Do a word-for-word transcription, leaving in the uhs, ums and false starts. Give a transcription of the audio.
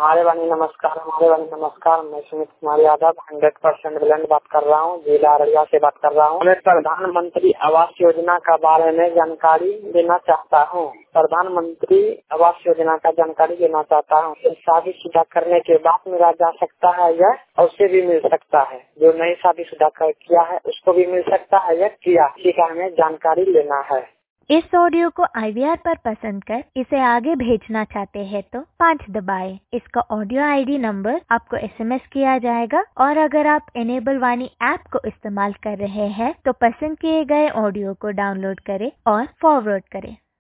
हमारे वाणी नमस्कार हमारे वाणी नमस्कार। मैं Sumit Kumar Yadav hundred percent blend बात कर रहा हूँ, जिला अररिया से बात कर रहा हूँ। मैं प्रधानमंत्री आवास योजना का बारे में जानकारी देना चाहता हूँ। प्रधानमंत्री आवास योजना का जानकारी देना चाहता हूँ। शादीशुदा करने के बाद मिला जा सकता है या उससे भी मिल सकता है। जो नई शादीशुदा किया है उसको भी मिल सकता है या किया, इसी का हमें जानकारी लेना है। इस ऑडियो को आई वी आर पर पसंद कर इसे आगे भेजना चाहते हैं तो पाँच दबाएं। इसका ऑडियो आई डी नंबर आपको एस एम एस किया जाएगा और अगर आप इनेबल वाणी ऐप को इस्तेमाल कर रहे हैं तो पसंद किए गए ऑडियो को डाउनलोड करें और फॉरवर्ड करें।